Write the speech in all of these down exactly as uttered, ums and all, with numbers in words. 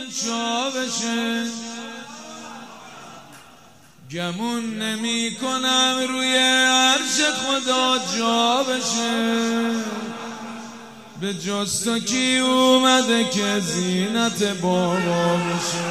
انشا بشه، گمون نمی کنم روی عرش خدا جا بشه. به جز تو کی اومده که زینت بابا بشه،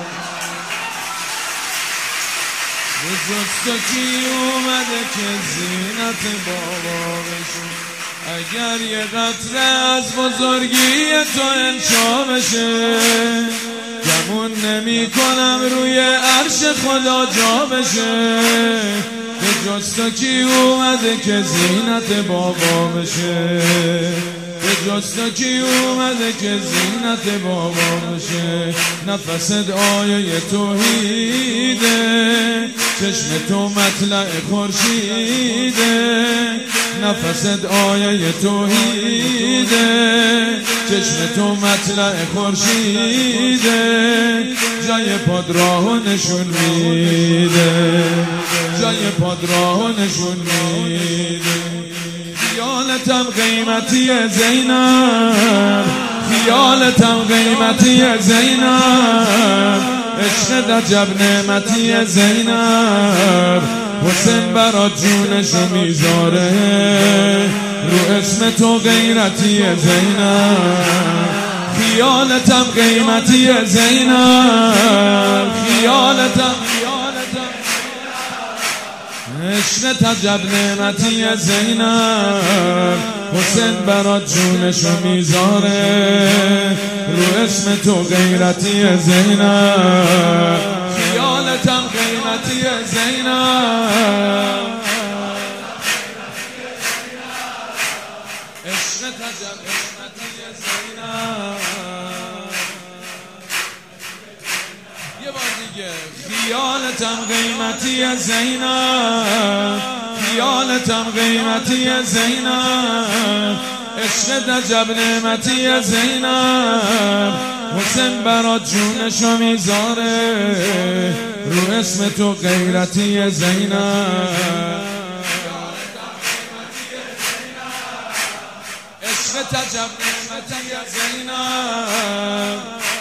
به جز تو کی اومده که زینت بابا بشه. اگر یه قطره از بزرگی تو انشا بشه، گمون نمی کنم روی عرش خدا جا بشه. به جز تو کی اومده که زینت بابا بشه، به جز تو کی اومده که زینت بابا بشه. نفست آیه توحیده، چشم تو مطلع خورشیده. نفست آیه توحیده، چشم تو مطلع خورشیده. جای پاد راهو نشون میده، جای پاد راهو نشون میده. خیالتم قیمتی زینب، خیالتم قیمتی زینب. عشق عجب نعمتی زینب. حسین برات جونشو میذاره، رو اسم تو غیرتی زینب. خیالتم قیمتی زینب، خیالتم عشق عجب نعمتی زینب. حسین برات جونشو میذاره، رو اسم تو غیرتی زینب. خیالتم قیمتی زینب، عشق عجب نعمتی زینب. یه بار دیگه. خیالتم قیمتی زینب، خیالتم قیمتی زینب. عشق عجب نعمتی زینب. حسین برات جونشو میذاره، رو اسم تو غیرتی زینب. عشق عجب نعمتی زینب.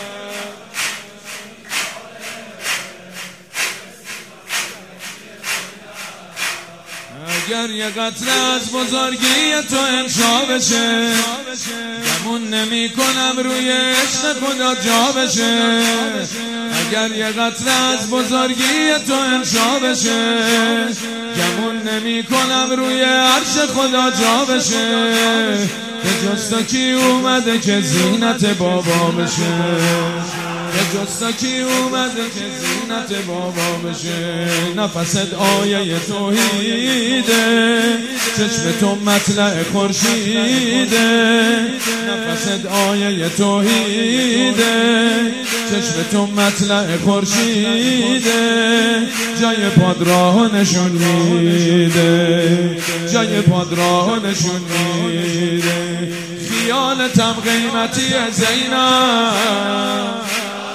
اگر یه قطره از بزرگی تو انشا بشه، گمون نمی کنم روی عشق خدا جا بشه. اگر یه قطره از بزرگی تو انشا بشه، گمون نمی کنم روی عرش خدا جا بشه. به جز تو کی اومده که زینت بابا بشه، به جز تو کی اومده که زینت بابا بشه. نفست آیه توحیده، چشم تو مطلع خورشیده. نفست آیه توحیده، چشم تو مطلع خورشیده. جای پاد راهو نشون میده، جای پاد راهو نشون میده. خیالتم قیمتی زینب،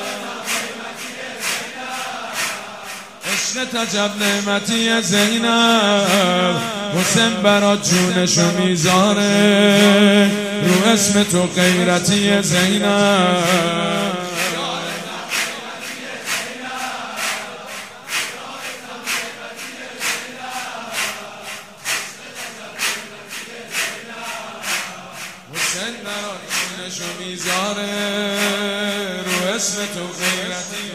عشق عجب نعمتی زینب. حسین برات جونشو میذاره، رو اسم تو غیرتی زینب. حسین برات جونشو میذاره، رو اسم تو غیرتی.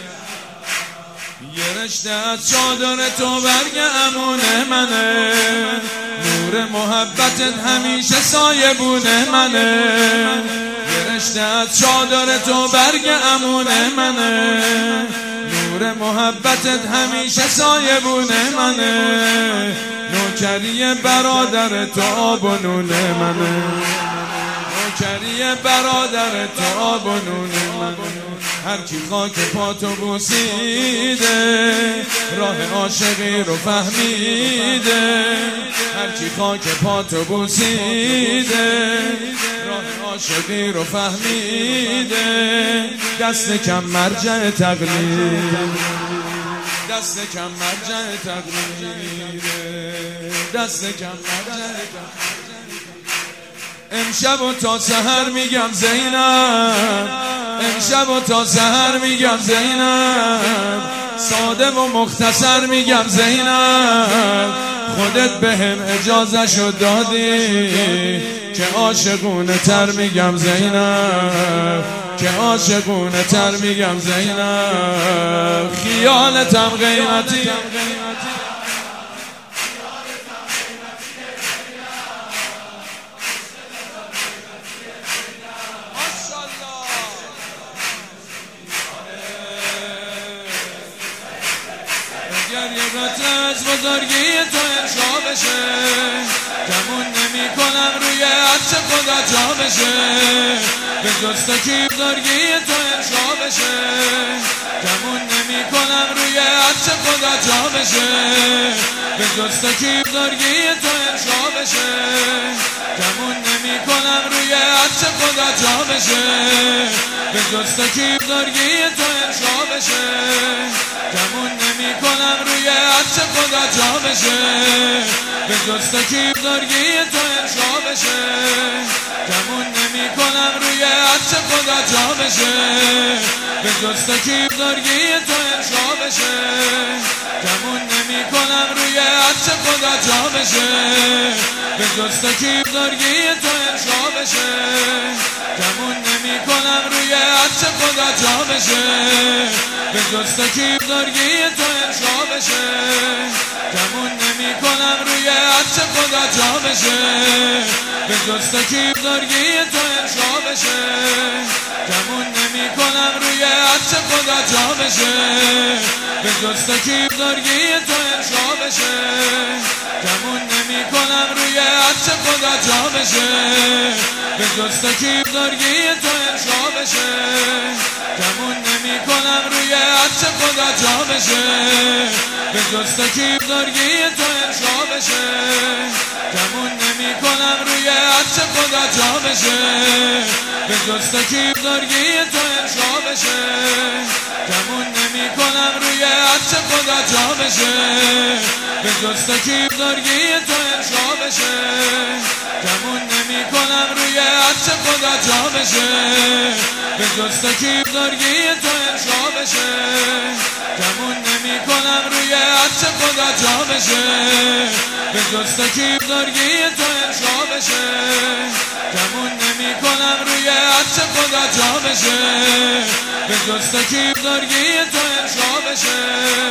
یه رشته از چادر تو برگ امون منه، نور محبتت همیشه سایبون منه. یه رشته از چادر تو برگ امون منه، نور محبتت همیشه سایبون منه. نوکری برادر تو آب و نون منه، نوکری برادر تو آب و نون منه. هر کی خاک پاتو بوسیده، راه عاشقی رو فهمیده. هر کی خاک پاتو بوسیده، راه عاشقی رو فهمیده. دست کم مرجع تقلید، دست کم مرجع تقلید، دست کم مرجع تقلید. امشب و تا سحر میگم زینب، امشب و تا سحر میگم زینب، ساده و مختصر میگم زینب، خودت بهم اجازه‌شو دادی که عاشقونه تر میگم زینب، که عاشقونه تر میگم زینب، خیالتم قیمتی. اگر یه قطره از بزرگی تو انشا بشه، گمون نمی کنم روی عرش خدا جا بشه، به جستکی بزرگی تو انشا بشه، گمون نمی کنم روی عرش خدا جا بشه، به جستکی بزرگی تو انشا بشه، گمون نمی کنم روی عرش خدا جا بشه، به جستکی بزرگی تو انشا بشه، گمون نمی کنم روی عرش خدا جا بشه، به جستکی بزرگی تو انشا بشه، گمون نمی کنم روی عرش خدا جا بشه، به جستکی بزرگی تو انشا بشه، گمون نمی کنم روی عرش خدا جا بشه، به جستکی بزرگی تو انشا بشه، گمون نمی کنم روی عرش خدا جا بشه، به جستکی بزرگی تو انشا بشه، گمون نمی کنم روی عرش خدا جا بشه، به جستکی بزرگی تو انشا بشه، گمون نمی کنم روی عرش خدا جا بشه، به جستکی بزرگی تو انشا بشه، گمون نمی کنم روی عرش خدا جا بشه، به جستکی بزرگی تو انشا بشه، گمون نمی کنم روی عرش خدا جا بشه، به جستکی بزرگی تو انشا بشه، گمون نمی کنم روی عرش خدا جا بشه، به جستکی بزرگی تو انشا بشه، گمون نمی کنم روی عرش خدا جا بشه، به جستکی بزرگی تو انشا بشه، گمون نمی کنم روی عرش خدا جا بشه، به جستکی بزرگی تو انشا بشه، گمون نمی کنم روی عرش خدا جا بشه، به جستکی بزرگی تو انشا بشه، گمون نمی کنم روی عرش خدا جا بشه، به جستکی بزرگی تو انشا بشه.